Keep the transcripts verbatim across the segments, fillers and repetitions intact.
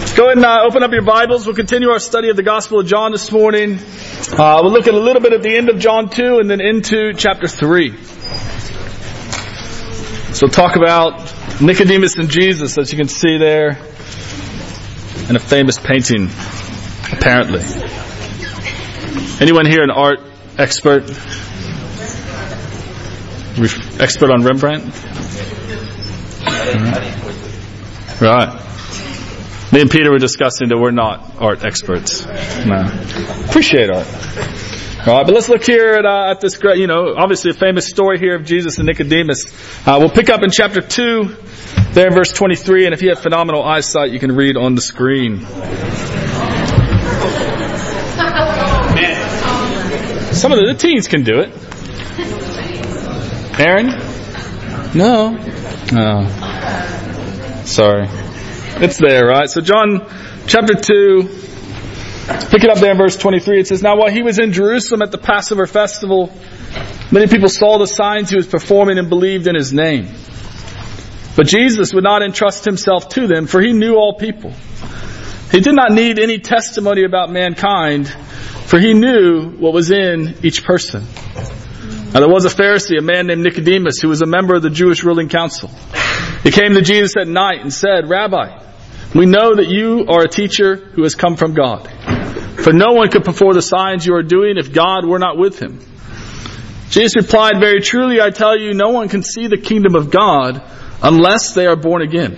Go ahead and uh, open up your Bibles. We'll continue our study of the Gospel of John this morning. Uh, we'll look at a little bit at the end of John two and then into chapter three. So we'll talk about Nicodemus and Jesus, as you can see there, in a famous painting, apparently. Anyone here an art expert? Expert on Rembrandt? Mm-hmm. Right. Me and Peter were discussing that we're not art experts. No. Appreciate art. All right, but let's look here at, uh, at this great, you know, obviously a famous story here of Jesus and Nicodemus. Uh, we'll pick up in chapter two, there in verse twenty-three, and if you have phenomenal eyesight, you can read on the screen. Some of the, the teens can do it. Aaron? No. Oh. Sorry. It's there, right? So John chapter two, pick it up there in verse twenty-three. It says, "Now while he was in Jerusalem at the Passover festival, many people saw the signs he was performing and believed in his name. But Jesus would not entrust himself to them, for he knew all people. He did not need any testimony about mankind, for he knew what was in each person. Now there was a Pharisee, a man named Nicodemus, who was a member of the Jewish ruling council. He came to Jesus at night and said, 'Rabbi, we know that you are a teacher who has come from God. For no one could perform the signs you are doing if God were not with him.' Jesus replied, 'Very truly I tell you, no one can see the kingdom of God unless they are born again.'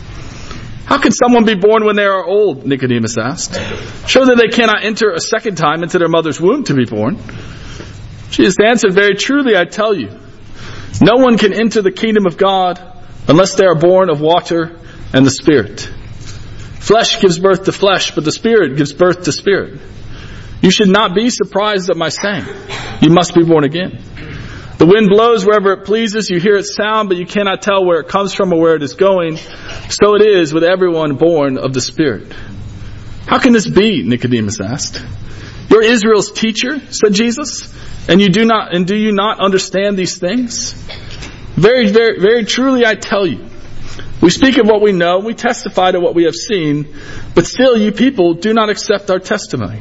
'How can someone be born when they are old?' Nicodemus asked. 'Surely they cannot enter a second time into their mother's womb to be born.' Jesus answered, 'Very truly I tell you, no one can enter the kingdom of God unless they are born of water and the Spirit. Flesh gives birth to flesh, but the Spirit gives birth to spirit. You should not be surprised at my saying, you must be born again. The wind blows wherever it pleases. You hear its sound, but you cannot tell where it comes from or where it is going. So it is with everyone born of the Spirit.' 'How can this be?' Nicodemus asked. 'You're Israel's teacher,' said Jesus, and you do not, and do you not understand these things? Very, very, very truly I tell you, we speak of what we know, we testify to what we have seen, but still you people do not accept our testimony.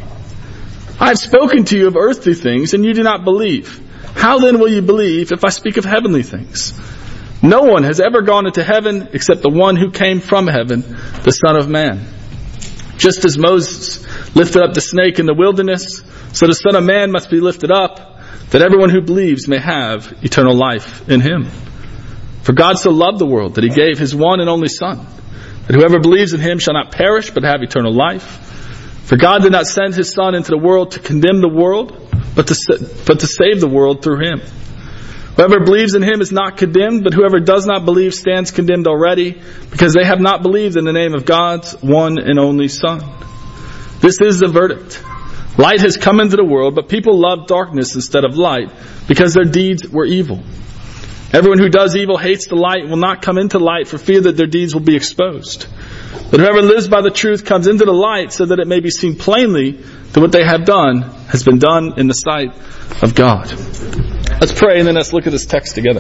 I have spoken to you of earthly things, and you do not believe. How then will you believe if I speak of heavenly things? No one has ever gone into heaven except the one who came from heaven, the Son of Man. Just as Moses lifted up the snake in the wilderness, so the Son of Man must be lifted up, that everyone who believes may have eternal life in him. For God so loved the world that he gave his one and only Son, that whoever believes in him shall not perish but have eternal life. For God did not send his Son into the world to condemn the world, but to, but to save the world through him. Whoever believes in him is not condemned, but whoever does not believe stands condemned already, because they have not believed in the name of God's one and only Son. This is the verdict. Light has come into the world, but people love darkness instead of light, because their deeds were evil. Everyone who does evil hates the light and will not come into light for fear that their deeds will be exposed. But whoever lives by the truth comes into the light so that it may be seen plainly that what they have done has been done in the sight of God." Let's pray and then let's look at this text together.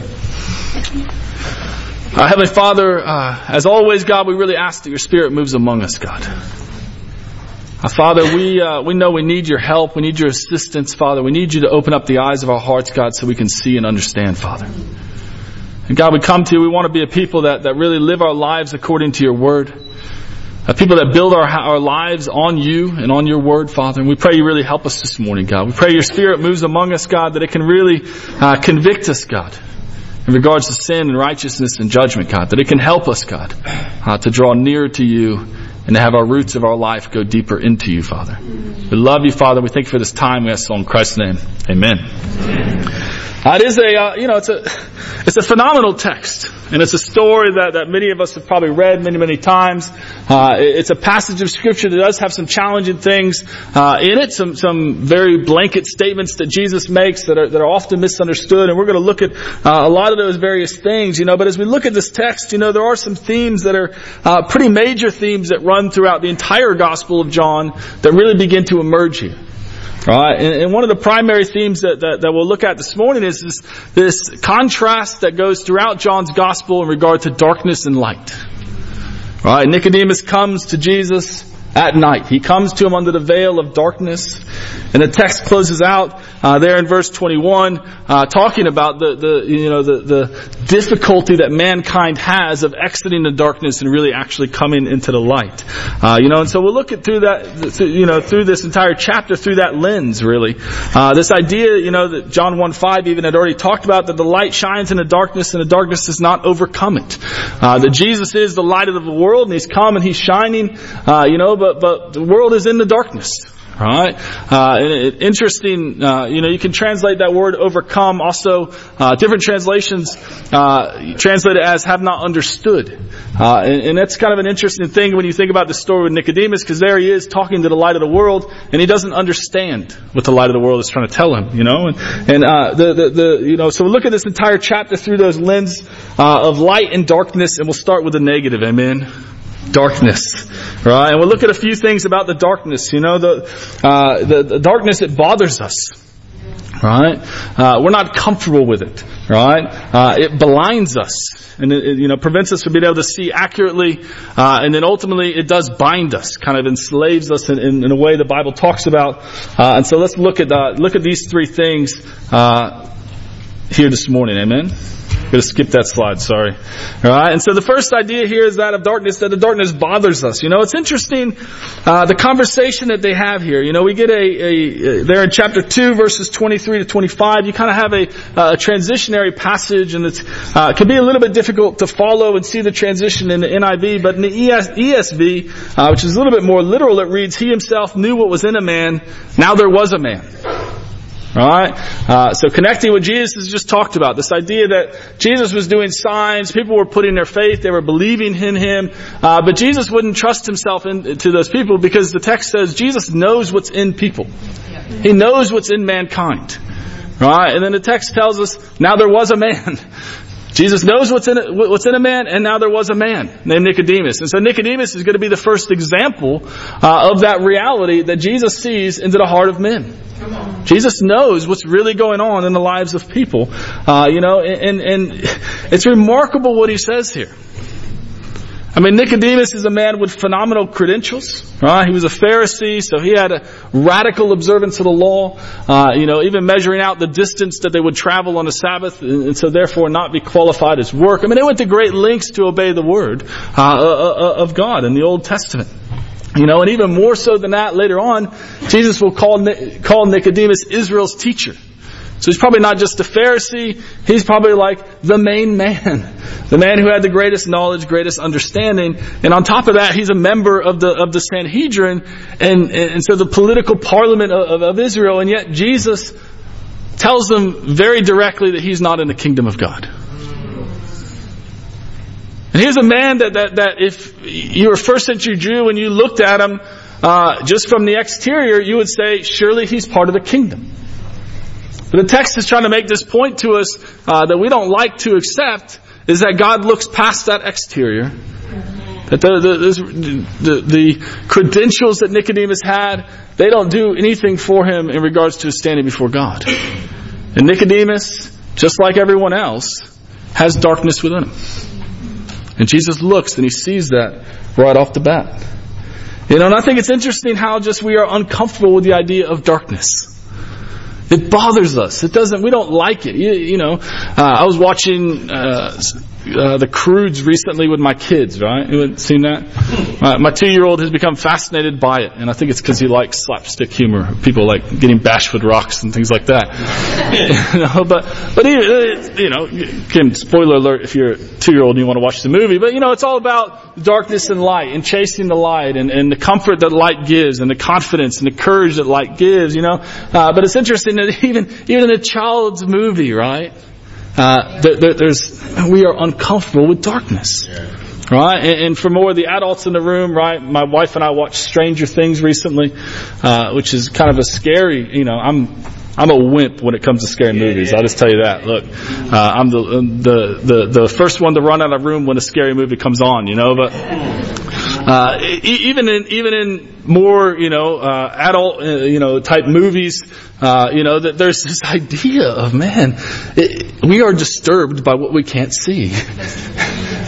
Uh, Heavenly Father, uh, as always, God, we really ask that your Spirit moves among us, God. Uh, Father, we uh, we know we need your help. We need your assistance, Father. We need you to open up the eyes of our hearts, God, so we can see and understand, Father. And God, we come to you. We want to be a people that, that really live our lives according to your word. A people that build our our lives on you and on your word, Father. And we pray you really help us this morning, God. We pray your Spirit moves among us, God, that it can really uh, convict us, God, in regards to sin and righteousness and judgment, God. That it can help us, God, uh, to draw nearer to you and to have our roots of our life go deeper into you, Father. We love you, Father. We thank you for this time. We ask it in Christ's name. Amen. Uh, it is a, uh, you know, it's a, it's a phenomenal text. And it's a story that, that many of us have probably read many, many times. Uh, it's a passage of Scripture that does have some challenging things, uh, in it. Some, some very blanket statements that Jesus makes that are, that are often misunderstood. And we're going to look at, uh, a lot of those various things, you know. But as we look at this text, you know, there are some themes that are, uh, pretty major themes that run throughout the entire Gospel of John that really begin to emerge here. Right, and, and one of the primary themes that, that, that we'll look at this morning is this, this contrast that goes throughout John's gospel in regard to darkness and light. Right? Nicodemus comes to Jesus at night. He comes to him under the veil of darkness. And the text closes out uh, there in verse twenty-one, uh, talking about the, the you know the, the difficulty that mankind has of exiting the darkness and really actually coming into the light. Uh, you know, and so we'll look at through that, you know, through this entire chapter through that lens, really. Uh, this idea, you know, that John one five even had already talked about, that the light shines in the darkness and the darkness does not overcome it. Uh, that Jesus is the light of the world and He's come and He's shining, uh, you know, but but the world is in the darkness. Right? Uh, it, interesting, uh, you know, you can translate that word overcome also, uh, different translations, uh, translate it as have not understood. Uh, and, and that's kind of an interesting thing when you think about the story with Nicodemus, because there he is talking to the light of the world, and he doesn't understand what the light of the world is trying to tell him, you know, and, and, uh, the, the, the, you know, so we'll look at this entire chapter through those lens, uh, of light and darkness, and we'll start with the negative, amen? Darkness, right? And we'll look at a few things about the darkness. You know, the uh, the, the darkness, it bothers us, right? Uh, we're not comfortable with it, right? Uh, it blinds us, and it, it, you know, prevents us from being able to see accurately, uh, and then ultimately it does bind us, kind of enslaves us in, in, in a way the Bible talks about. Uh, and so let's look at uh, look at these three things uh, here this morning. Amen. I'm going to skip that slide, sorry. All right, and so the first idea here is that of darkness, that the darkness bothers us. You know, it's interesting, uh, the conversation that they have here. You know, we get a, a, a there in chapter two, verses twenty-three to twenty-five, you kind of have a, a transitionary passage, and it's, uh, it can be a little bit difficult to follow and see the transition in the N I V, but in the E S V, uh, which is a little bit more literal, it reads, He Himself knew what was in a man, now there was a man. Right? Uh, so connecting what Jesus has just talked about, this idea that Jesus was doing signs, people were putting their faith, they were believing in Him, uh, but Jesus wouldn't trust Himself in, to those people, because the text says Jesus knows what's in people. He knows what's in mankind. Right? And then the text tells us, now there was a man. Jesus knows what's in, a, what's in a man, and now there was a man named Nicodemus. And so Nicodemus is going to be the first example uh, of that reality that Jesus sees into the heart of men. Jesus knows what's really going on in the lives of people. Uh, you know, and, and it's remarkable what He says here. I mean, Nicodemus is a man with phenomenal credentials, right? He was a Pharisee, so he had a radical observance of the law, uh, you know, even measuring out the distance that they would travel on the Sabbath, and so therefore not be qualified as work. I mean, they went to great lengths to obey the word uh, of God in the Old Testament. You know, and even more so than that, later on, Jesus will call call Nicodemus Israel's teacher. So he's probably not just a Pharisee, he's probably like the main man. The man who had the greatest knowledge, greatest understanding. And on top of that, he's a member of the of the Sanhedrin, and, and so the political parliament of, of Israel. And yet Jesus tells them very directly that he's not in the kingdom of God. And here's a man that, that, that if you were a first century Jew and you looked at him uh, just from the exterior, you would say, surely he's part of the kingdom. But the text is trying to make this point to us uh, that we don't like to accept, is that God looks past that exterior. That the, the, the, the credentials that Nicodemus had, they don't do anything for him in regards to standing before God. And Nicodemus, just like everyone else, has darkness within him. And Jesus looks and He sees that right off the bat. You know, and I think it's interesting how just we are uncomfortable with the idea of darkness. It bothers us. It doesn't, we don't like it. You, you know, uh, I was watching, uh, uh, The Croods recently with my kids, right? You haven't seen that? Uh, my two-year-old has become fascinated by it, and I think it's because he likes slapstick humor. People like getting bashed with rocks and things like that. You know, but, but, you know, again, spoiler alert if you're a two-year-old and you want to watch the movie, but you know, it's all about darkness and light and chasing the light and, and the comfort that light gives and the confidence and the courage that light gives, you know. Uh, but it's interesting that even, even in a child's movie, right? Uh, there, there, there's, we are uncomfortable with darkness. Right? And, and for more of the adults in the room, right? My wife and I watched Stranger Things recently, uh, which is kind of a scary, you know, I'm, I'm a wimp when it comes to scary movies. I'll just tell you that. Look, uh, I'm the, the, the, the first one to run out of the room when a scary movie comes on, you know, but, uh, even in, even in more, you know, uh, adult, uh, you know, type movies, uh, you know, that there's this idea of, man, it, we are disturbed by what we can't see.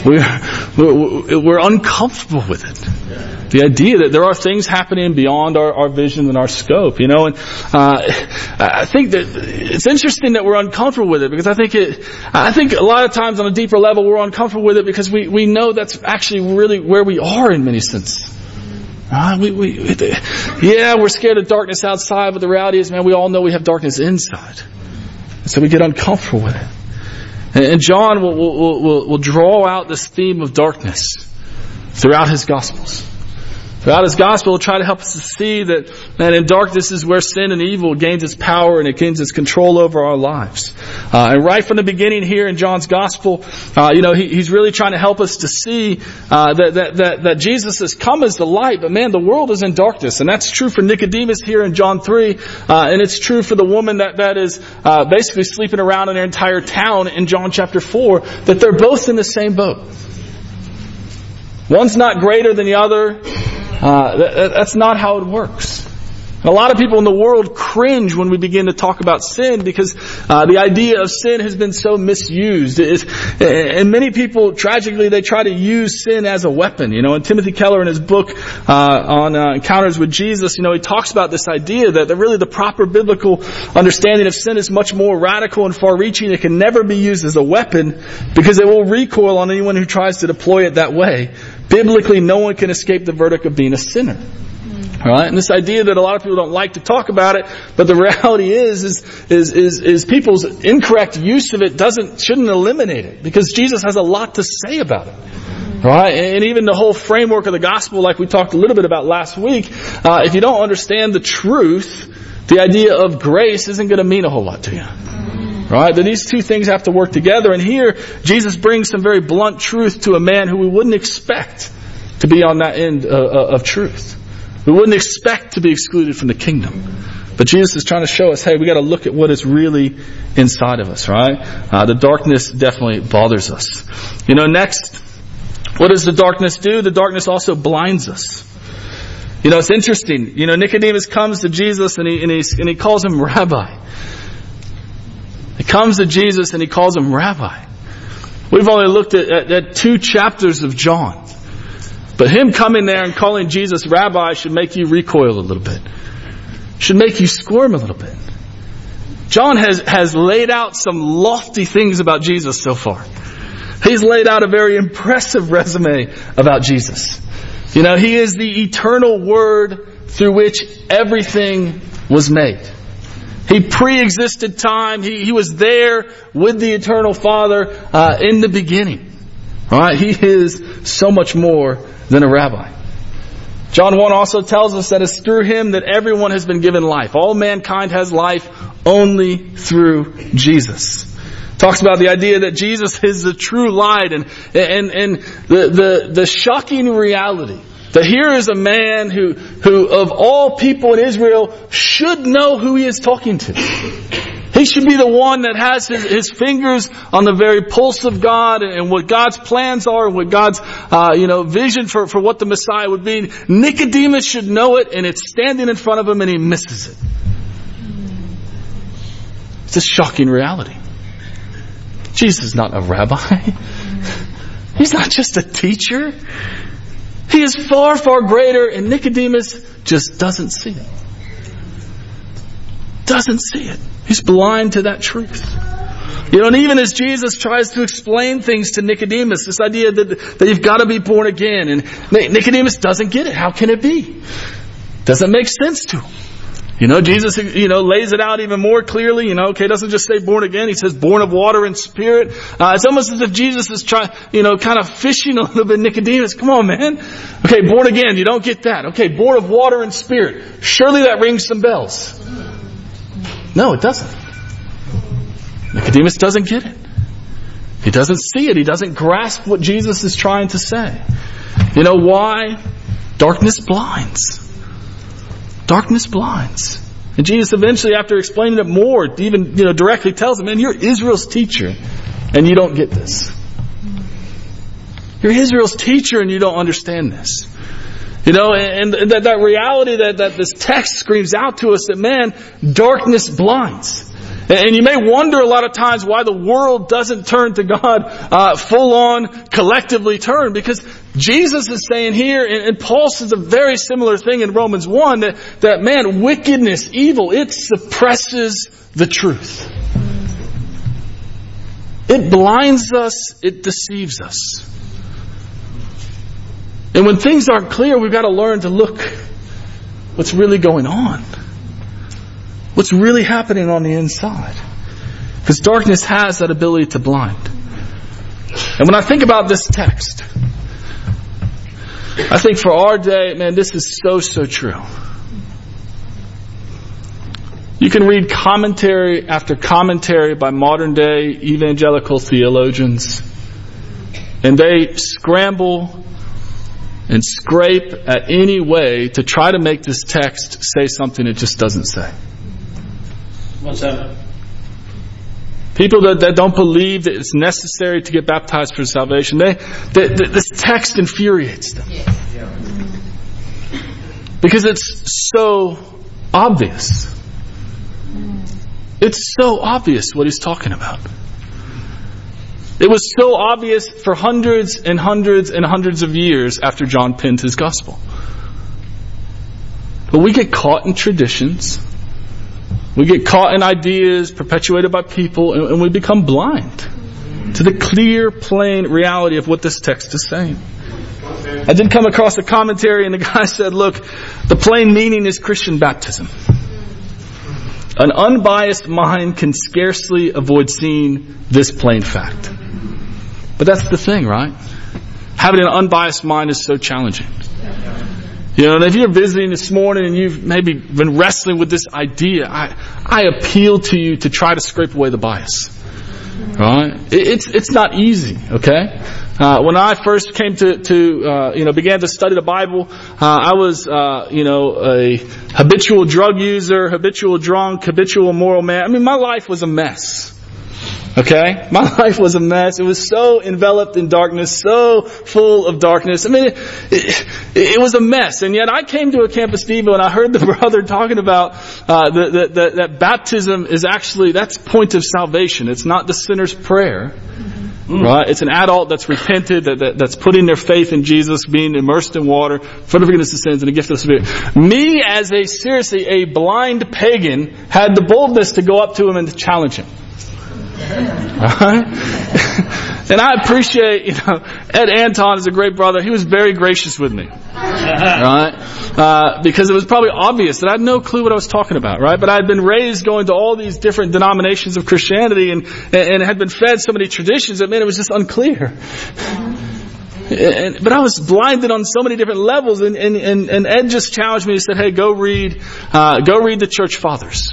we're, we're uncomfortable with it. The idea that there are things happening beyond our, our vision and our scope, you know, and uh, I think that it's interesting that we're uncomfortable with it, because I think it, I think a lot of times on a deeper level we're uncomfortable with it because we, we know that's actually really where we are in many senses. Uh, we, we, yeah, we're scared of darkness outside, but the reality is, man, we all know we have darkness inside. So we get uncomfortable with it. And, and John will, will, will, will draw out this theme of darkness throughout his Gospels. Throughout his Gospel, he'll try to help us to see that, that in darkness is where sin and evil gains its power and it gains its control over our lives. Uh, and right from the beginning here in John's Gospel, uh, you know, he, he's really trying to help us to see uh, that, that, that, that Jesus has come as the light, but man, the world is in darkness. And that's true for Nicodemus here in John three, uh, and it's true for the woman that, that is uh, basically sleeping around in their entire town in John chapter four, that they're both in the same boat. One's not greater than the other. Uh, that, that's not how it works. And a lot of people in the world cringe when we begin to talk about sin, because uh, the idea of sin has been so misused. It, and many people, tragically, they try to use sin as a weapon. You know, and Timothy Keller in his book uh, on uh, Encounters with Jesus, you know, he talks about this idea that, that really the proper biblical understanding of sin is much more radical and far-reaching. It can never be used as a weapon because it will recoil on anyone who tries to deploy it that way. Biblically, no one can escape the verdict of being a sinner. All right, and this idea that a lot of people don't like to talk about it, but the reality is, is, is, is, is people's incorrect use of it doesn't, shouldn't eliminate it, because Jesus has a lot to say about it. All right, and even the whole framework of the gospel, like we talked a little bit about last week, uh, if you don't understand the truth, the idea of grace isn't going to mean a whole lot to you. Right? That these two things have to work together. And here, Jesus brings some very blunt truth to a man who we wouldn't expect to be on that end uh, of truth. We wouldn't expect to be excluded from the kingdom. But Jesus is trying to show us, hey, we got to look at what is really inside of us, right? Uh, the darkness definitely bothers us. You know, next, what does the darkness do? The darkness also blinds us. You know, it's interesting. You know, Nicodemus comes to Jesus and he, and he, and he calls him Rabbi. He comes to Jesus and he calls him Rabbi. We've only looked at, at, at two chapters of John. But him coming there and calling Jesus Rabbi should make you recoil a little bit. Should make you squirm a little bit. John has, has laid out some lofty things about Jesus so far. He's laid out a very impressive resume about Jesus. You know, he is the eternal Word through which everything was made. He pre-existed time. He, he was there with the eternal Father uh, in the beginning. All right? He is so much more than a rabbi. John one also tells us that it's through him that everyone has been given life. All mankind has life only through Jesus. Talks about the idea that Jesus is the true light, and and and the the, the shocking reality that here is a man who, who of all people in Israel should know who he is talking to. He should be the one that has his, his fingers on the very pulse of God and, and what God's plans are and what God's uh, you know vision for, for what the Messiah would be. Nicodemus should know it, and it's standing in front of him and he misses it. It's a shocking reality. Jesus is not a rabbi. He's not just a teacher. He is far, far greater, and Nicodemus just doesn't see it. Doesn't see it. He's blind to that truth. You know, and even as Jesus tries to explain things to Nicodemus, this idea that, that you've got to be born again, and Nicodemus doesn't get it. How can it be? Doesn't make sense to him. You know, Jesus, you know, lays it out even more clearly. You know, okay, doesn't just say born again. He says born of water and spirit. Uh, it's almost as if Jesus is trying, you know, kind of fishing a little bit. Nicodemus, come on, man. Okay, born again. You don't get that. Okay, born of water and spirit. Surely that rings some bells. No, it doesn't. Nicodemus doesn't get it. He doesn't see it. He doesn't grasp what Jesus is trying to say. You know why? Darkness blinds. Darkness blinds. And Jesus eventually, after explaining it more, even, you know, directly tells him, man, you're Israel's teacher and you don't get this. You're Israel's teacher and you don't understand this. You know, and, and that, that reality that, that this text screams out to us that, man, darkness blinds. And you may wonder a lot of times why the world doesn't turn to God uh, full on, collectively turn. Because Jesus is saying here, and, and Paul says a very similar thing in Romans one, that, that man, wickedness, evil, it suppresses the truth. It blinds us, it deceives us. And when things aren't clear, we've got to learn to look what's really going on. What's really happening on the inside. Because darkness has that ability to blind. And when I think about this text, I think for our day, man, this is so, so true. You can read commentary after commentary by modern day evangelical theologians, and they scramble and scrape at any way to try to make this text say something it just doesn't say. What's that? People that, that don't believe that it's necessary to get baptized for salvation, they, they, they this text infuriates them. Because it's so obvious. It's so obvious what he's talking about. It was so obvious for hundreds and hundreds and hundreds of years after John penned his gospel. But we get caught in traditions. We get caught in ideas perpetuated by people, and, and we become blind to the clear, plain reality of what this text is saying. I did come across a commentary, and the guy said, look, the plain meaning is Christian baptism. An unbiased mind can scarcely avoid seeing this plain fact. But that's the thing, right? Having an unbiased mind is so challenging. You know, and if you're visiting this morning and you've maybe been wrestling with this idea, I, I appeal to you to try to scrape away the bias. Right? It, it's, it's not easy, okay? Uh, when I first came to, to, uh, you know, began to study the Bible, uh, I was, uh, you know, a habitual drug user, habitual drunk, habitual immoral man. I mean, my life was a mess. Okay? My life was a mess. It was so enveloped in darkness, so full of darkness. I mean, it, it, it was a mess. And yet I came to a Campus Devo and I heard the brother talking about uh, the, the, the, that baptism is actually, that's point of salvation. It's not the sinner's prayer. Mm. Right? It's an adult that's repented, that, that that's putting their faith in Jesus, being immersed in water for the forgiveness of sins and the gift of the Spirit. Me, as a seriously a blind pagan, had the boldness to go up to him and to challenge him. Right? And I appreciate, you know, Ed Anton is a great brother. He was very gracious with me. Right? Uh, because it was probably obvious that I had no clue what I was talking about, right? But I had been raised going to all these different denominations of Christianity and, and had been fed so many traditions that, man, it was just unclear. And, but I was blinded on so many different levels, and, and, and, and Ed just challenged me. He said, hey, go read, uh, go read the church fathers.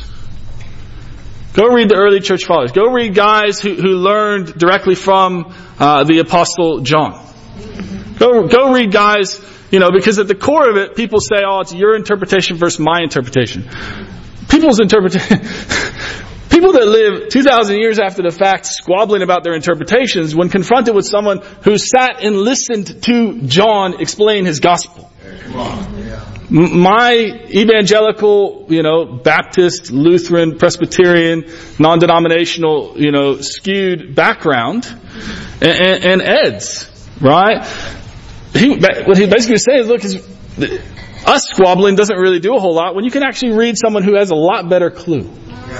Go read the early church fathers. Go read guys who, who learned directly from uh, the Apostle John. Go, go read guys, you know, because at the core of it, people say, oh, it's your interpretation versus my interpretation. People's interpretation, people that live two thousand years after the fact squabbling about their interpretations, when confronted with someone who sat and listened to John explain his gospel. Come on. Yeah. My evangelical, you know, Baptist, Lutheran, Presbyterian, non-denominational, you know, skewed background, and, and, and Ed's, right? He, what he basically was saying is, look, is, us squabbling doesn't really do a whole lot when you can actually read someone who has a lot better clue.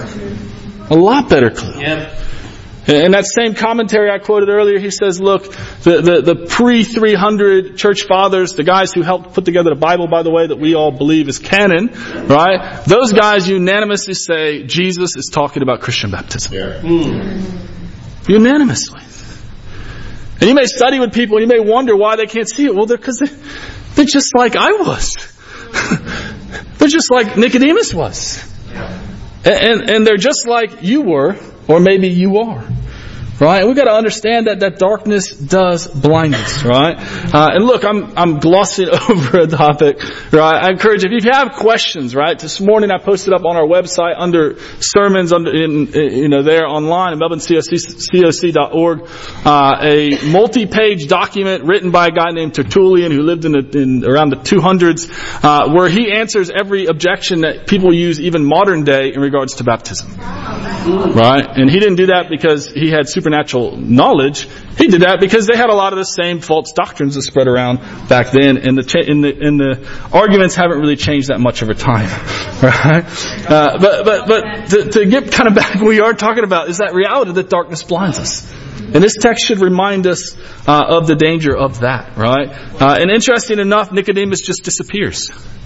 A lot better clue. Yeah. In that same commentary I quoted earlier, he says, look, the, the, the pre three hundred church fathers, the guys who helped put together the Bible, by the way, that we all believe is canon, right? Those guys unanimously say Jesus is talking about Christian baptism. Yeah. Mm. Unanimously. And you may study with people and you may wonder why they can't see it. Well, they're, because they're, they're just like I was. They're just like Nicodemus was. And, and, and they're just like you were. Or maybe you are. Right? And we've got to understand that that darkness does blind us, right? Uh, and look, I'm, I'm glossing over a topic, right? I encourage, if you have questions, right? This morning I posted up on our website under sermons, under, in, in, you know, there online at melbourne C O C dot org, uh, a multi-page document written by a guy named Tertullian who lived in, the, in around the two hundreds, uh, where he answers every objection that people use even modern day in regards to baptism. Right? And he didn't do that because he had supernatural knowledge. He did that because they had a lot of the same false doctrines that spread around back then, and the cha- and the and the arguments haven't really changed that much over time. Right? Uh, but but but to, to get kind of back, what we are talking about is that reality that darkness blinds us. And this text should remind us uh, of the danger of that, right? Uh, and interesting enough, Nicodemus just disappears.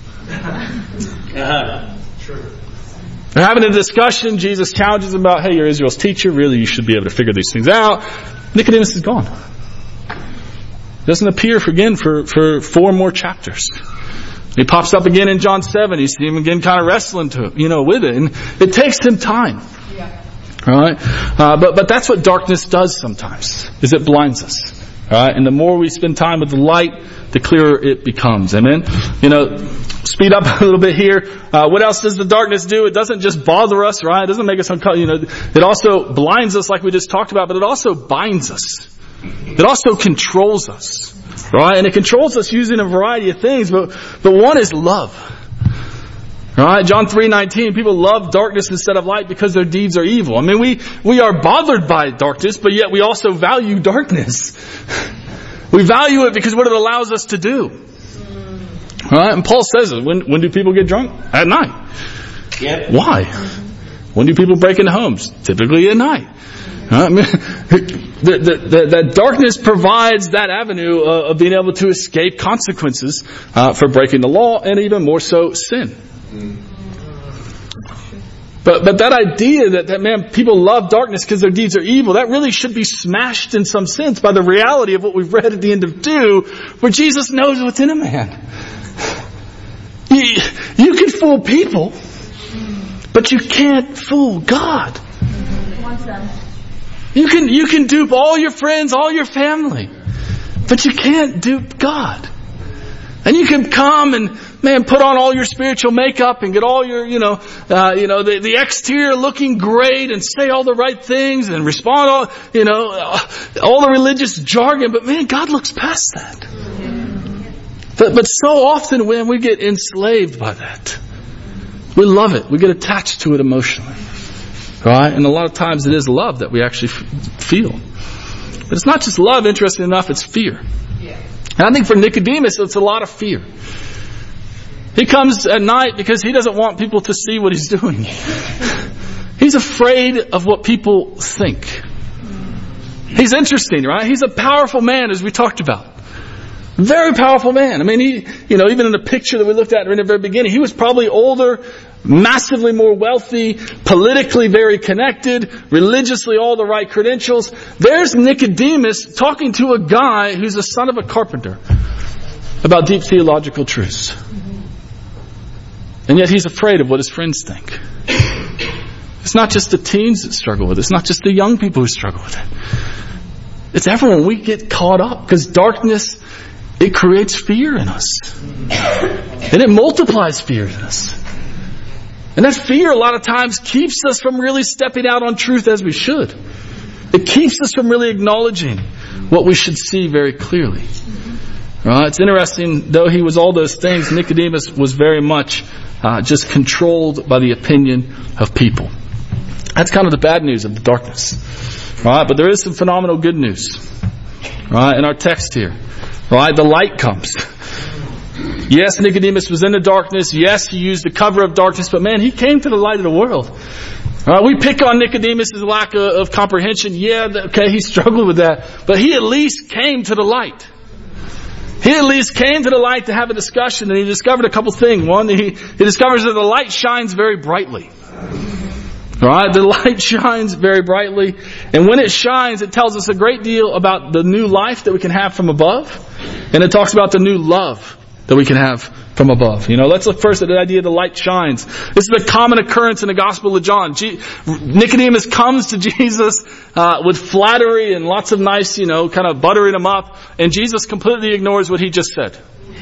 Uh-huh. Sure. They're having a discussion. Jesus challenges them about, hey, you're Israel's teacher. Really, you should be able to figure these things out. Nicodemus is gone. Doesn't appear for, again for, for four more chapters. He pops up again in John seven. You see him again kind of wrestling to, you know, with it. And it takes him time. Yeah. Right? Uh, but, but that's what darkness does sometimes, is it blinds us. Right? And the more we spend time with the light, the clearer it becomes. Amen? You know, speed up a little bit here. Uh, what else does the darkness do? It doesn't just bother us, right? It doesn't make us uncomfortable. You know, it also blinds us like we just talked about, but it also binds us. It also controls us. Right? And it controls us using a variety of things, but, but one is love. Right? John three nineteen, people love darkness instead of light because their deeds are evil. I mean, we, we are bothered by darkness, but yet we also value darkness. We value it because what it allows us to do. Right? And Paul says it. When, when do people get drunk? At night. Yep. Why? When do people break into homes? Typically at night. Right? I mean, the, the, the, the darkness provides that avenue uh, of being able to escape consequences uh, for breaking the law, and even more so, sin. But but that idea that, that man, people love darkness because their deeds are evil, that really should be smashed in some sense by the reality of what we've read at the end of two, where Jesus knows what's in a man. You, you can fool people, but you can't fool God. You can you can dupe all your friends, all your family, but you can't dupe God. And you can come and, man, put on all your spiritual makeup and get all your, you know, uh, you know, the, the exterior looking great and say all the right things and respond all, you know, all the religious jargon. But man, God looks past that. But, but so often when we get enslaved by that, we love it. We get attached to it emotionally. Right? And a lot of times it is love that we actually f- feel. But it's not just love, interesting enough, it's fear. And I think for Nicodemus, it's a lot of fear. He comes at night because he doesn't want people to see what he's doing. He's afraid of what people think. He's interesting, right? He's a powerful man, as we talked about. Very powerful man. I mean, he, you know, even in the picture that we looked at in the very beginning, he was probably older, massively more wealthy, politically very connected, religiously all the right credentials. There's Nicodemus talking to a guy who's the son of a carpenter about deep theological truths. And yet he's afraid of what his friends think. It's not just the teens that struggle with it. It's not just the young people who struggle with it. It's everyone. We get caught up because darkness, it creates fear in us. And it multiplies fear in us. And that fear a lot of times keeps us from really stepping out on truth as we should. It keeps us from really acknowledging what we should see very clearly. Right? It's interesting, though he was all those things, Nicodemus was very much uh, just controlled by the opinion of people. That's kind of the bad news of the darkness. Right? But there is some phenomenal good news. Right? In our text here. Right? The light comes. Yes, Nicodemus was in the darkness. Yes, he used the cover of darkness. But man, he came to the light of the world. Right? We pick on Nicodemus' lack of, of comprehension. Yeah, okay, he struggled with that. But he at least came to the light. He at least came to the light to have a discussion, and he discovered a couple things. One, he, he discovers that the light shines very brightly. Right? The light shines very brightly. And when it shines, it tells us a great deal about the new life that we can have from above. And it talks about the new love that we can have from above. You know, let's look first at the idea of the light shines. This is a common occurrence in the Gospel of John. G- Nicodemus comes to Jesus uh, with flattery and lots of nice, you know, kind of buttering him up, and Jesus completely ignores what he just said.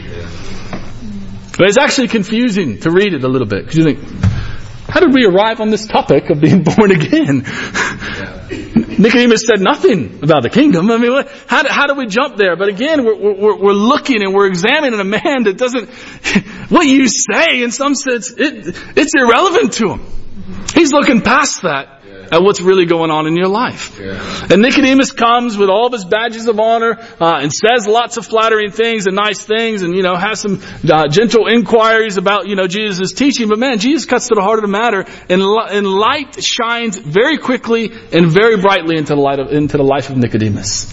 But it's actually confusing to read it a little bit, because you think, how did we arrive on this topic of being born again? Nicodemus said nothing about the kingdom. I mean, what, how, do, how do we jump there? But again, we're, we're, we're looking and we're examining a man that doesn't, what you say, in some sense, it, it's irrelevant to him. He's looking past that at what's really going on in your life. Yeah. And Nicodemus comes with all of his badges of honor uh, and says lots of flattering things and nice things, and, you know, has some uh, gentle inquiries about, you know, Jesus' teaching. But man, Jesus cuts to the heart of the matter, and, and light shines very quickly and very brightly into the light of, into the life of Nicodemus.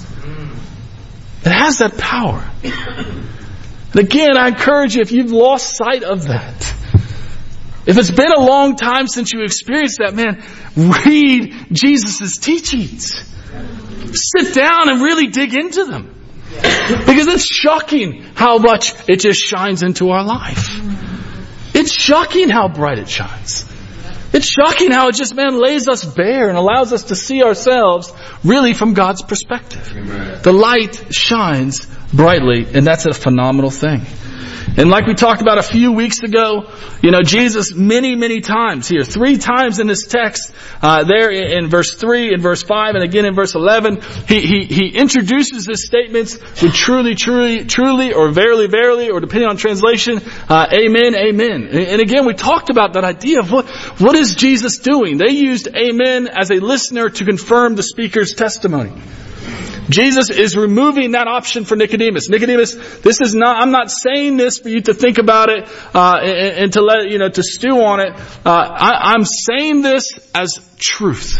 It has that power. And again, I encourage you, if you've lost sight of that, if it's been a long time since you experienced that, man, read Jesus' teachings. Sit down and really dig into them. Because it's shocking how much it just shines into our life. It's shocking how bright it shines. It's shocking how it just, man, lays us bare and allows us to see ourselves really from God's perspective. The light shines brightly, and that's a phenomenal thing. And like we talked about a few weeks ago, you know, Jesus many, many times here, three times in this text, uh, there in, in verse three, in verse five, and again in verse eleven, he, he, he introduces his statements with truly, truly, truly, or verily, verily, or depending on translation, uh, amen, amen. And, and again, we talked about that idea of what, what is Jesus doing? They used amen as a listener to confirm the speaker's testimony. Jesus is removing that option for Nicodemus. Nicodemus, this is not, I'm not saying this for you to think about it, uh, and, and to let, you know, to stew on it. Uh, I, I'm saying this as truth.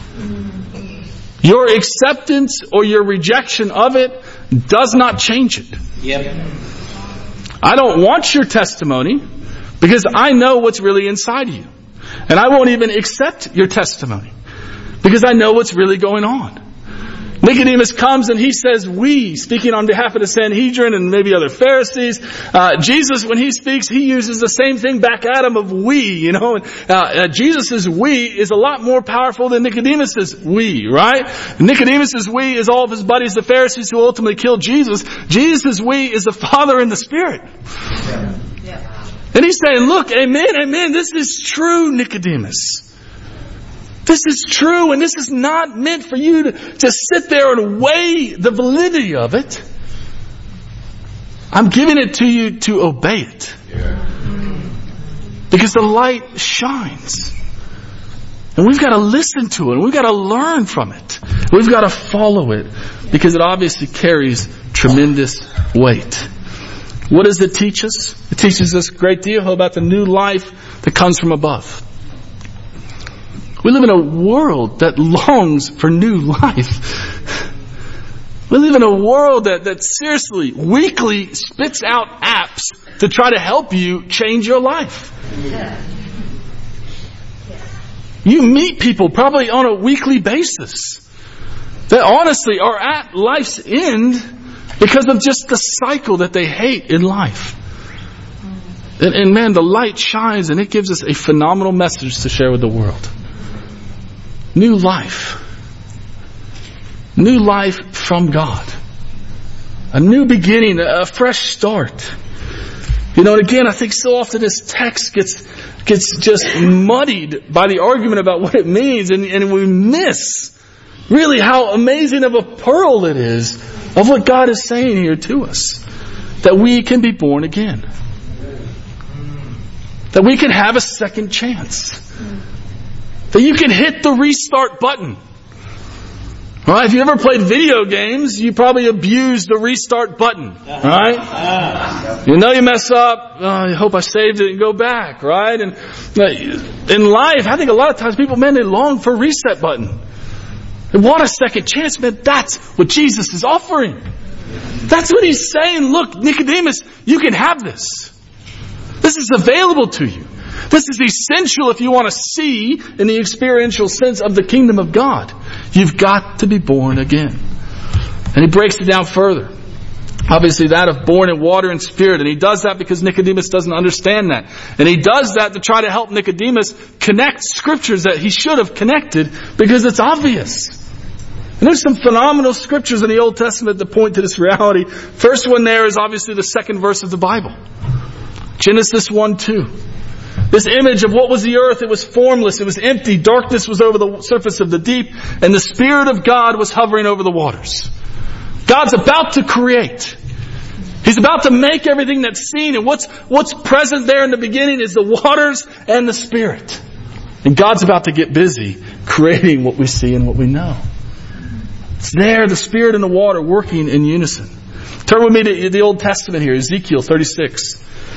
Your acceptance or your rejection of it does not change it. Yep. I don't want your testimony because I know what's really inside of you. And I won't even accept your testimony because I know what's really going on. Nicodemus comes and he says, we, speaking on behalf of the Sanhedrin and maybe other Pharisees. Uh, Jesus, when he speaks, he uses the same thing back at him of we, you know. And, uh, uh, Jesus' we is a lot more powerful than Nicodemus' we, right? Nicodemus' we is all of his buddies, the Pharisees who ultimately killed Jesus. Jesus' we is the Father and the Spirit. Yeah. Yeah. And he's saying, look, amen, amen, this is true, Nicodemus. This is true, and this is not meant for you to, to sit there and weigh the validity of it. I'm giving it to you to obey it. Yeah. Because the light shines. And we've got to listen to it, and we've got to learn from it. We've got to follow it, because it obviously carries tremendous weight. What does it teach us? It teaches us a great deal about the new life that comes from above. We live in a world that longs for new life. We live in a world that, that seriously, weekly spits out apps to try to help you change your life. You meet people probably on a weekly basis that honestly are at life's end because of just the cycle that they hate in life. And, and man, the light shines and it gives us a phenomenal message to share with the world. New life. New life from God. A new beginning, a fresh start. You know, and again, I think so often this text gets gets just muddied by the argument about what it means, and, and we miss really how amazing of a pearl it is of what God is saying here to us. That we can be born again. That we can have a second chance. That you can hit the restart button. Alright, if you ever played video games, you probably abused the restart button. Right? You know you mess up, oh, I hope I saved it and go back, right? And in life, I think a lot of times people, man, they long for a reset button. They want a second chance, man. That's what Jesus is offering. That's what he's saying. Look, Nicodemus, you can have this. This is available to you. This is essential if you want to see in the experiential sense of the kingdom of God. You've got to be born again. And he breaks it down further. Obviously that of born in water and spirit. And he does that because Nicodemus doesn't understand that. And he does that to try to help Nicodemus connect scriptures that he should have connected because it's obvious. And there's some phenomenal scriptures in the Old Testament that point to this reality. First one there is obviously the second verse of the Bible. Genesis one two. This image of what was the earth, it was formless, it was empty, darkness was over the surface of the deep, and the Spirit of God was hovering over the waters. God's about to create. He's about to make everything that's seen, and what's, what's present there in the beginning is the waters and the Spirit. And God's about to get busy creating what we see and what we know. It's there, the Spirit and the water working in unison. Turn with me to the Old Testament here, Ezekiel thirty-six.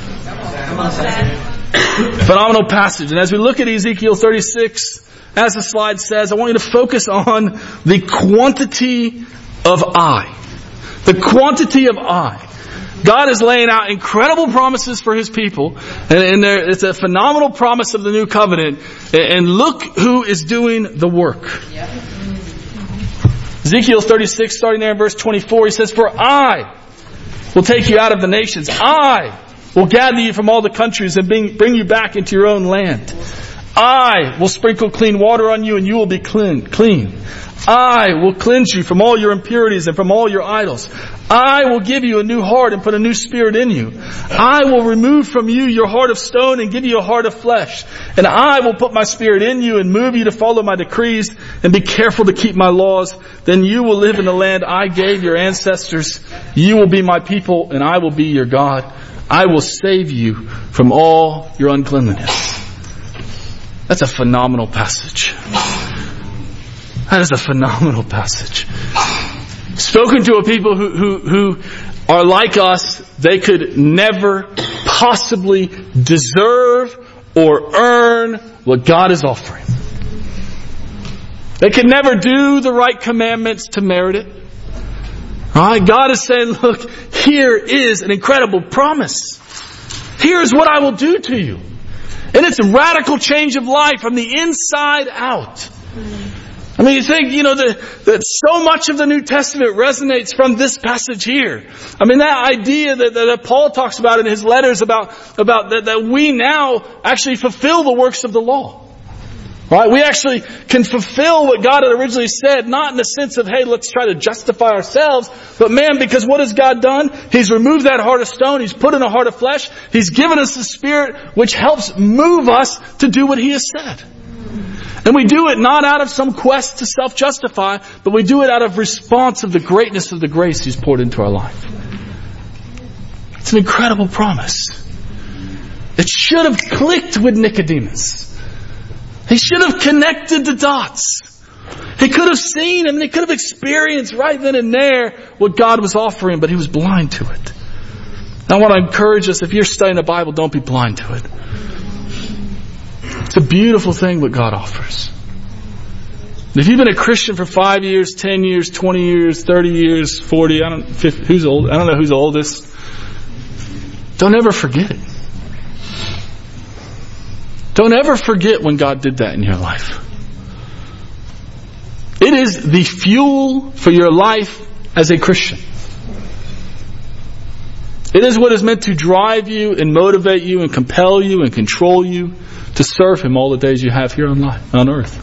Phenomenal passage. And as we look at Ezekiel thirty-six, as the slide says, I want you to focus on the quantity of I. The quantity of I. God is laying out incredible promises for His people. And, and there, it's a phenomenal promise of the new covenant. And look who is doing the work. Yep. Ezekiel thirty-six, starting there in verse twenty-four, he says, "For I will take you out of the nations. I will gather you from all the countries and bring, bring you back into your own land. I will sprinkle clean water on you and you will be clean. clean. I will cleanse you from all your impurities and from all your idols. I will give you a new heart and put a new spirit in you. I will remove from you your heart of stone and give you a heart of flesh. And I will put my spirit in you and move you to follow my decrees and be careful to keep my laws. Then you will live in the land I gave your ancestors. You will be my people and I will be your God. I will save you from all your uncleanliness." That's a phenomenal passage. That is a phenomenal passage. Spoken to a people who, who, who are like us, they could never possibly deserve or earn what God is offering. They could never do the right commandments to merit it. Alright, God is saying, look, here is an incredible promise. Here is what I will do to you. And it's a radical change of life from the inside out. I mean, you think, you know, the, that so much of the New Testament resonates from this passage here. I mean, that idea that, that Paul talks about in his letters about, about that, that we now actually fulfill the works of the law. Right? We actually can fulfill what God had originally said, not in the sense of, hey, let's try to justify ourselves, but man, because what has God done? He's removed that heart of stone, He's put in a heart of flesh, He's given us the Spirit, which helps move us to do what He has said. And we do it not out of some quest to self-justify, but we do it out of response of the greatness of the grace He's poured into our life. It's an incredible promise. It should have clicked with Nicodemus. He should have connected the dots. He could have seen and he could have experienced right then and there what God was offering, but he was blind to it. I want to encourage us, if you're studying the Bible, don't be blind to it. It's a beautiful thing what God offers. And if you've been a Christian for five years, ten years, twenty years, thirty years, forty, I don't, fifty, who's old? I don't know who's oldest. Don't ever forget it. Don't ever forget when God did that in your life. It is the fuel for your life as a Christian. It is what is meant to drive you and motivate you and compel you and control you to serve Him all the days you have here on life, on earth.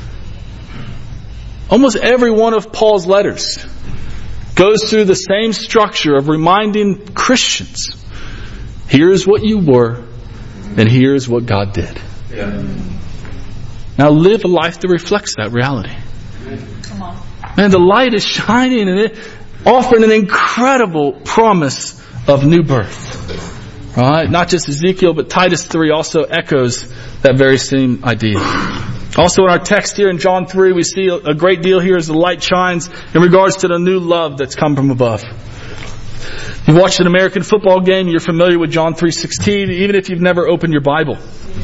Almost every one of Paul's letters goes through the same structure of reminding Christians, here's what you were, and here's what God did. Yeah. Now live a life that reflects that reality. Come on. Man, the light is shining and it offering an incredible promise of new birth. Right? Not just Ezekiel, but Titus three also echoes that very same idea. Also in our text here in John three, we see a great deal here as the light shines in regards to the new love that's come from above. You watched an American football game, you're familiar with John three sixteen, even if you've never opened your Bible.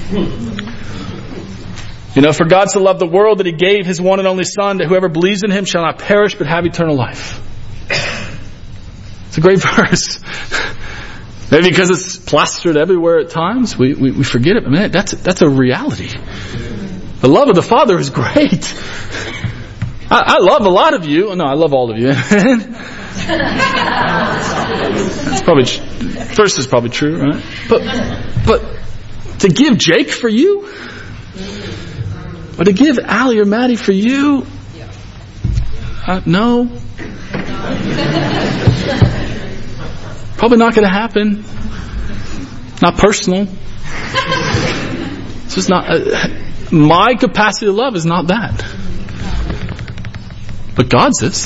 You know, for God so loved the world that He gave His one and only Son, that whoever believes in Him shall not perish but have eternal life. It's a great verse. Maybe because it's plastered everywhere at times, we, we, we forget it. I mean, that's, that's a reality. The love of the Father is great. I, I love a lot of you. No, I love all of you. It's probably, first is probably true, right? But, but to give Jake for you? Or to give Allie or Maddie for you? Uh, no. Probably not going to happen. Not personal. It's just not, uh, my capacity to love is not that. But God's is.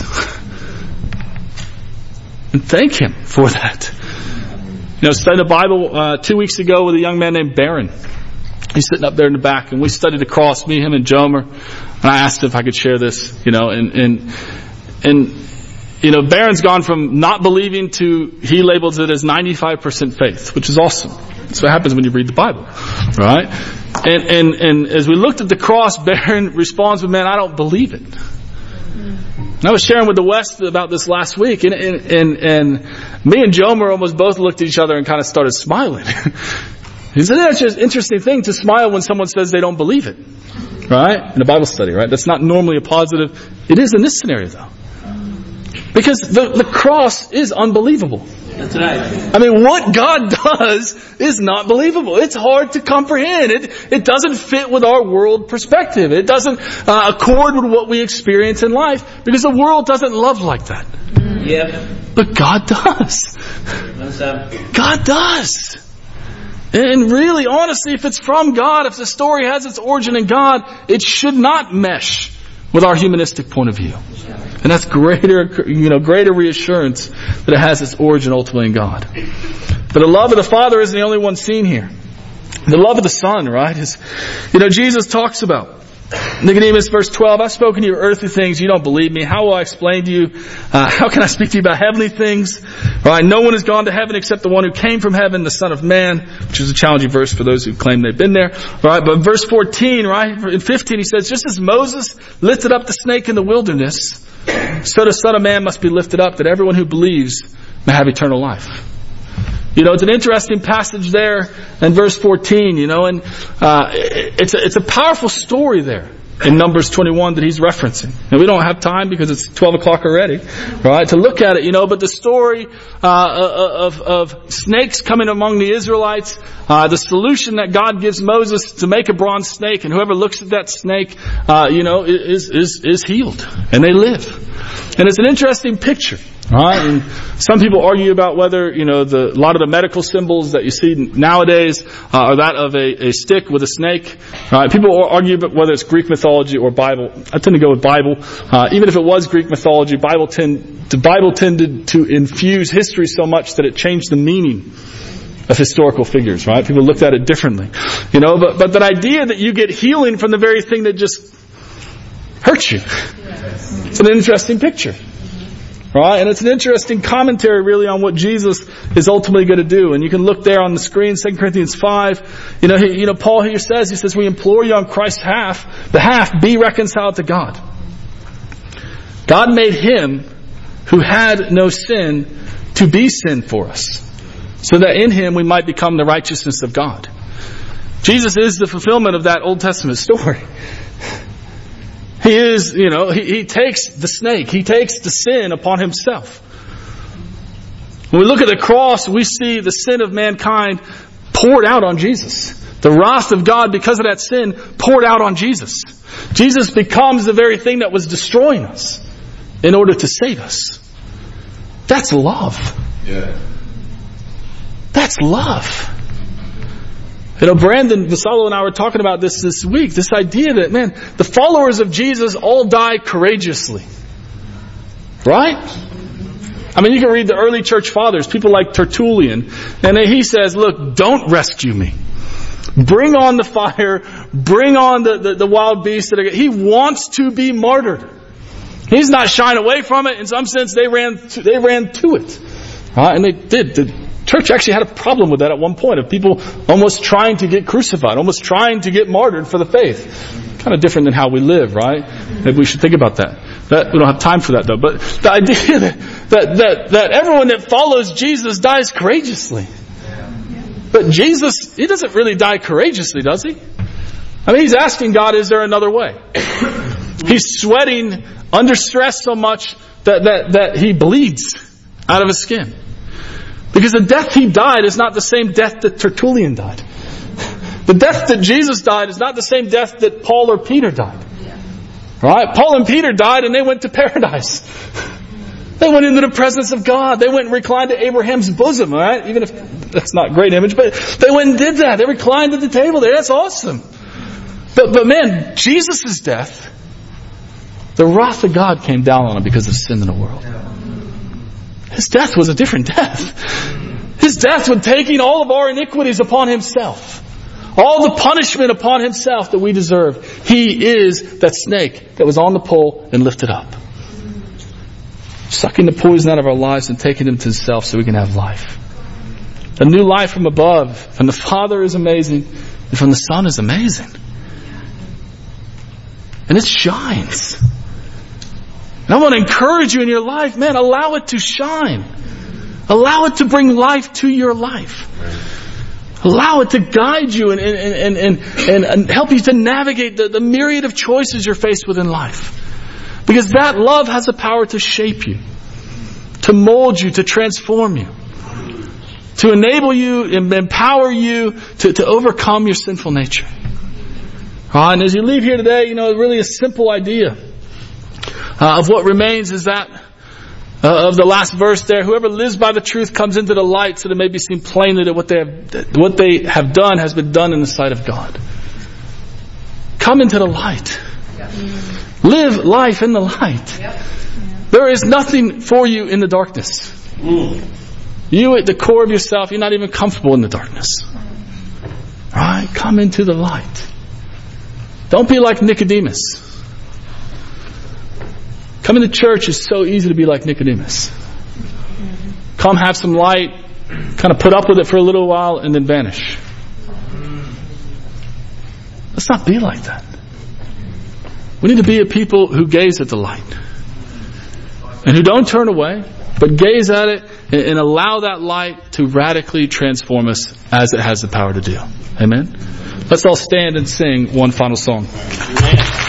And thank Him for that. You know, studied the Bible uh, two weeks ago with a young man named Barron. He's sitting up there in the back, and we studied the cross, me, him, and Jomer. And I asked if I could share this, you know, and, and, and, you know, Barron's gone from not believing to, he labels it as ninety-five percent faith, which is awesome. That's what happens when you read the Bible, right? And, and, and as we looked at the cross, Barron responds with, man, I don't believe it. And I was sharing with the West about this last week, and, and, and, and me and Jomer almost both looked at each other and kind of started smiling. He said, that's just an interesting thing to smile when someone says they don't believe it. Right? In a Bible study, right? That's not normally a positive. It is in this scenario, though. Because the, the cross is unbelievable. That's right. I mean, what God does is not believable. It's hard to comprehend. It, it doesn't fit with our world perspective. It doesn't uh, accord with what we experience in life, because the world doesn't love like that. Yep. But God does. God does. And really, honestly, if it's from God, if the story has its origin in God, it should not mesh with our humanistic point of view. And that's greater, you know, greater reassurance that it has its origin ultimately in God. But the love of the Father isn't the only one seen here. The love of the Son, right, is, you know, Jesus talks about. Nicodemus, verse twelve, I've spoken to you earthly things, you don't believe me. How will I explain to you? Uh, how can I speak to you about heavenly things? Right, no one has gone to heaven except the one who came from heaven, the Son of Man, which is a challenging verse for those who claim they've been there. Right, but verse fourteen, right, in fifteen, he says, just as Moses lifted up the snake in the wilderness, so the Son of Man must be lifted up, that everyone who believes may have eternal life. You know, it's an interesting passage there in verse fourteen, you know, and uh, it's a, it's a powerful story there in Numbers twenty-one that he's referencing. And we don't have time because it's twelve o'clock already, right, to look at it, you know, but the story uh, of, of snakes coming among the Israelites, uh, the solution that God gives Moses to make a bronze snake, and whoever looks at that snake, uh, you know, is, is, is healed, and they live. And it's an interesting picture. Right? And some people argue about whether, you know, the, a lot of the medical symbols that you see nowadays uh, are that of a, a stick with a snake. Right? People argue about whether it's Greek mythology or Bible. I tend to go with Bible. Uh, even if it was Greek mythology, Bible tend, the Bible tended to infuse history so much that it changed the meaning of historical figures. Right? People looked at it differently. You know, but, but that idea that you get healing from the very thing that just hurts you. It's an interesting picture. Right? And it's an interesting commentary really on what Jesus is ultimately going to do. And you can look there on the screen, Second Corinthians five. You know, he, you know, Paul here says, he says, we implore you on Christ's half, behalf, be reconciled to God. God made him who had no sin to be sin for us, so that in him we might become the righteousness of God. Jesus is the fulfillment of that Old Testament story. He is, you know, he, he takes the snake. He takes the sin upon himself. When we look at the cross, we see the sin of mankind poured out on Jesus. The wrath of God because of that sin poured out on Jesus. Jesus becomes the very thing that was destroying us in order to save us. That's love. Yeah. That's love. You know, Brandon Vassallo and I were talking about this this week. This idea that, man, the followers of Jesus all die courageously. Right? I mean, you can read the early church fathers, people like Tertullian, and he says, look, don't rescue me. Bring on the fire. Bring on the, the, the wild beasts. That are, he wants to be martyred. He's not shying away from it. In some sense, they ran to, they ran to it. Right? And they did. The church actually had a problem with that at one point, of people almost trying to get crucified, almost trying to get martyred for the faith. Kind of different than how we live, right? Maybe we should think about that. That we don't have time for that though. But the idea that, that, that, that everyone that follows Jesus dies courageously. But Jesus, he doesn't really die courageously, does he? I mean, he's asking God, is there another way? He's sweating under stress so much that, that, that he bleeds out of his skin. Because the death he died is not the same death that Tertullian died. The death that Jesus died is not the same death that Paul or Peter died. Right? Paul and Peter died and they went to paradise. They went into the presence of God. They went and reclined to Abraham's bosom, right? Even if that's not a great image, but they went and did that. They reclined at the table there. That's awesome. But, but man, Jesus' death, the wrath of God came down on him because of sin in the world. His death was a different death. His death was taking all of our iniquities upon himself. All the punishment upon himself that we deserve. He is that snake that was on the pole and lifted up. Sucking the poison out of our lives and taking them to himself so we can have life. A new life from above. From the Father is amazing. And from the Son is amazing. And it shines. And I want to encourage you in your life, man, allow it to shine. Allow it to bring life to your life. Allow it to guide you and, and, and, and, and help you to navigate the, the myriad of choices you're faced with in life. Because that love has the power to shape you, to mold you, to transform you, to enable you and empower you to, to overcome your sinful nature. All right, and as you leave here today, you know, really a simple idea uh, of what remains is that Uh, of the last verse there, whoever lives by the truth comes into the light so that it may be seen plainly that what they have, what they have done has been done in the sight of God. Come into the light. Yep. Live life in the light. Yep. There is nothing for you in the darkness. Mm. You at the core of yourself, you're not even comfortable in the darkness. Alright? Come into the light. Don't be like Nicodemus. Coming to church is so easy to be like Nicodemus. Come have some light, kind of put up with it for a little while, and then vanish. Let's not be like that. We need to be a people who gaze at the light. And who don't turn away, but gaze at it and allow that light to radically transform us as it has the power to do. Amen? Let's all stand and sing one final song. Amen.